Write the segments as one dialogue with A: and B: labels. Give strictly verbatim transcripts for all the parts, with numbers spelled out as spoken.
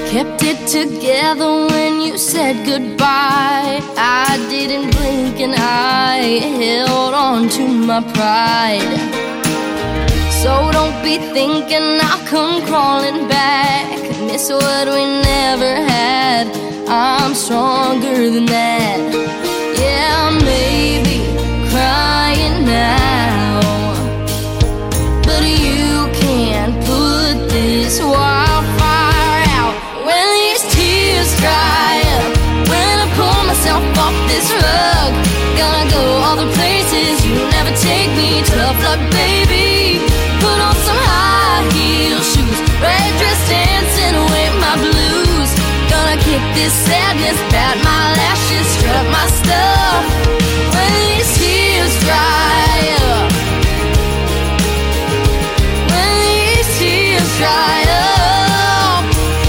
A: Kept it together when you said goodbye. I didn't blink and I held on to my pride. So don't be thinking I'll come crawling back, miss what we never had. I'm stronger than that. Yeah, maybe crying now, but you can't put this wildfire out. When these tears dry up, when I pull myself off this rug, gonna go all the places you never take me. Tough luck, baby. Put on some high heel shoes, red dress, dancing away my blues. Gonna kick this sadness, bat my lashes, strut my stuff. When these tears dry up, when these tears dry up,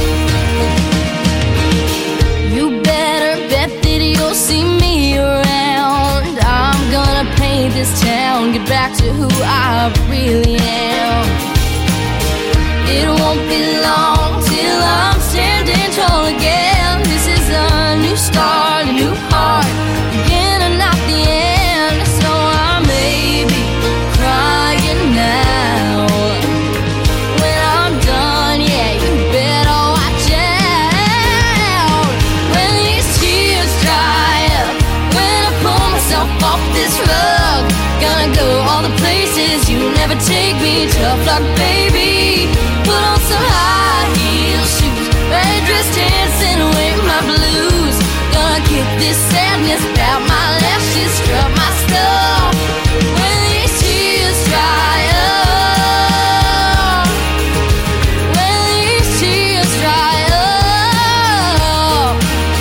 A: you better bet that you'll see me around. I'm gonna paint this town, get back to who I really am. It won't be long till I'm standing tall again. This is a new start, a new heart, beginning not the end. So I may be crying now. When I'm done, yeah, you better watch out. When these tears dry up, when I pull myself off this rug, gonna go all the places you never take me. Tough luck, baby. Put on some high heel shoes, red dress, dancing away my blues. Gonna kick this sadness, bout my lashes, strut my stuff. When these tears dry up, when these tears dry up.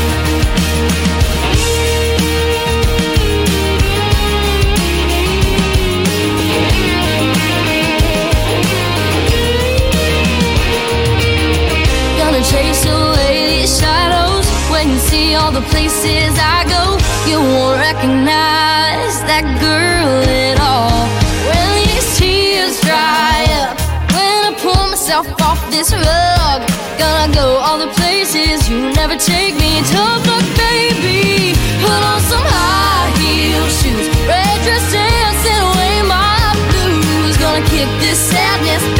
A: Gonna chase away these shadows. When you see all the places I go, you won't recognize that girl at all. When these tears dry up, when I pull myself off this rug, gonna go all the places you never take me. Tough luck, baby. Put on some high heel shoes, red dress, dancing away my blues. Gonna kick this sadness,